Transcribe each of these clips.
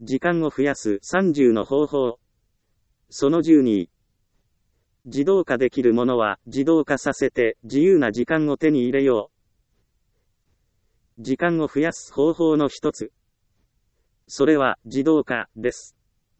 時間を増やす30の方法。その12。自動化できるものは自動化させて自由な時間を手に入れよう。時間を増やす方法の一つ。それは自動化です。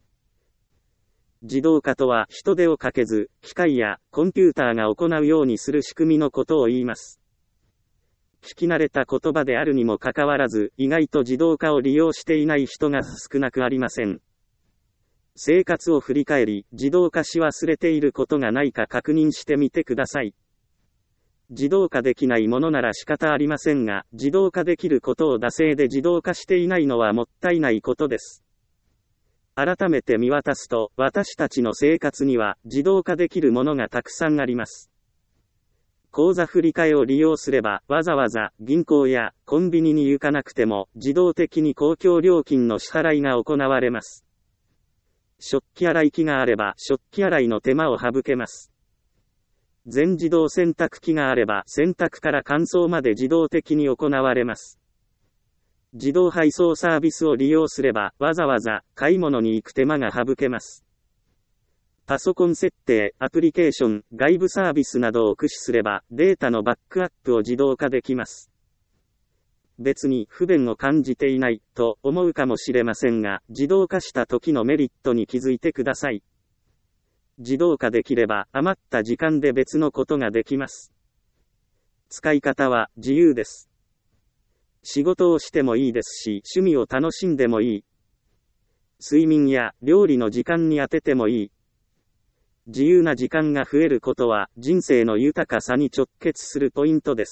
自動化とは人手をかけず、機械やコンピューターが行うようにする仕組みのことを言います。聞き慣れた言葉であるにもかかわらず、意外と自動化を利用していない人が少なくありません。生活を振り返り、自動化し忘れていることがないか確認してみてください。自動化できないものなら仕方ありませんが、自動化できることを惰性で自動化していないのはもったいないことです。改めて見渡すと、私たちの生活には自動化できるものがたくさんあります。口座振替を利用すれば、わざわざ銀行やコンビニに行かなくても、自動的に公共料金の支払いが行われます。食器洗い機があれば、食器洗いの手間を省けます。全自動洗濯機があれば、洗濯から乾燥まで自動的に行われます。自動配送サービスを利用すれば、わざわざ買い物に行く手間が省けます。パソコン設定、アプリケーション、外部サービスなどを駆使すれば、データのバックアップを自動化できます。別に不便を感じていないと思うかもしれませんが、自動化した時のメリットに気づいてください。自動化できれば余った時間で別のことができます。使い方は自由です。仕事をしてもいいですし、趣味を楽しんでもいい。睡眠や料理の時間に当ててもいい。自由な時間が増えることは人生の豊かさに直結するポイントです。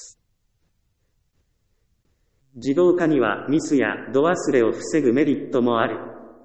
自動化にはミスや度忘れを防ぐメリットもある。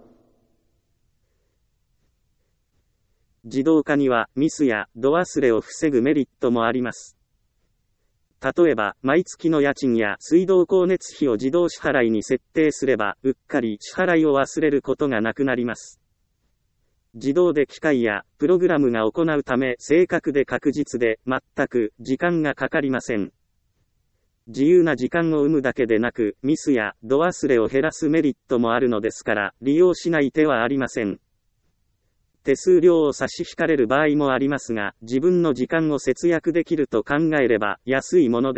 自動化にはミスや度忘れを防ぐメリットもあります。例えば、毎月の家賃や水道光熱費を自動支払いに設定すれば、うっかり支払いを忘れることがなくなります。自動で機械やプログラムが行うため正確で確実で全く時間がかかりません。自由な時間を生むだけでなく、ミスや度忘れを減らすメリットもあるのですから、利用しない手はありません。手数料を差し引かれる場合もありますが、自分の時間を節約できると考えれば安いものです。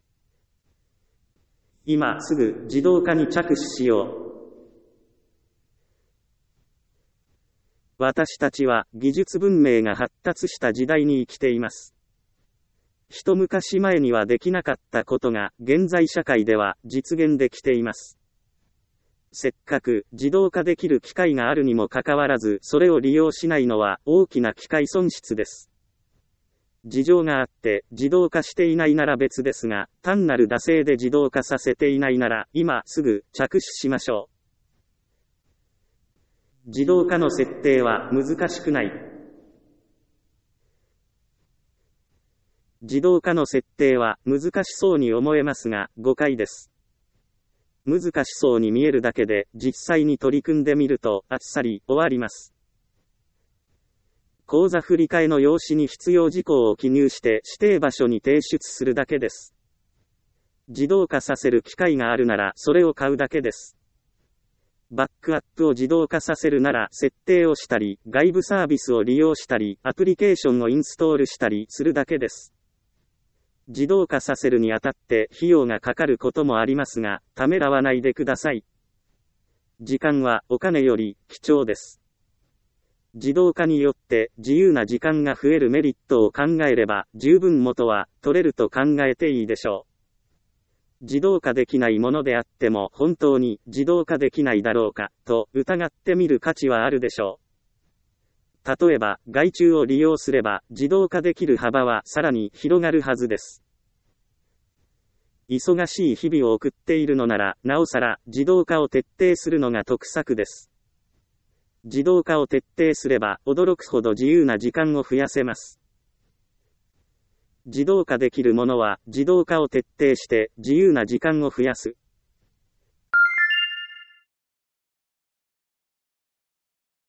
今すぐ自動化に着手しよう。私たちは技術文明が発達した時代に生きています。一昔前にはできなかったことが現在社会では実現できています。せっかく自動化できる機会があるにもかかわらず、それを利用しないのは大きな機会損失です。事情があって自動化していないなら別ですが、単なる惰性で自動化させていないなら今すぐ着手しましょう。自動化の設定は難しくない。自動化の設定は難しそうに思えますが、誤解です。難しそうに見えるだけで、実際に取り組んでみると、あっさり終わります。口座振替の用紙に必要事項を記入して指定場所に提出するだけです。自動化させる機械があるなら、それを買うだけです。バックアップを自動化させるなら、設定をしたり、外部サービスを利用したり、アプリケーションをインストールしたりするだけです。自動化させるにあたって費用がかかることもありますが、ためらわないでください。時間はお金より貴重です。自動化によって自由な時間が増えるメリットを考えれば、十分元は取れると考えていいでしょう。自動化できないものであっても本当に自動化できないだろうかと疑ってみる価値はあるでしょう。例えば外注を利用すれば自動化できる幅はさらに広がるはずです。忙しい日々を送っているのならなおさら自動化を徹底するのが得策です。自動化を徹底すれば驚くほど自由な時間を増やせます。自動化できるものは自動化を徹底して自由な時間を増やす。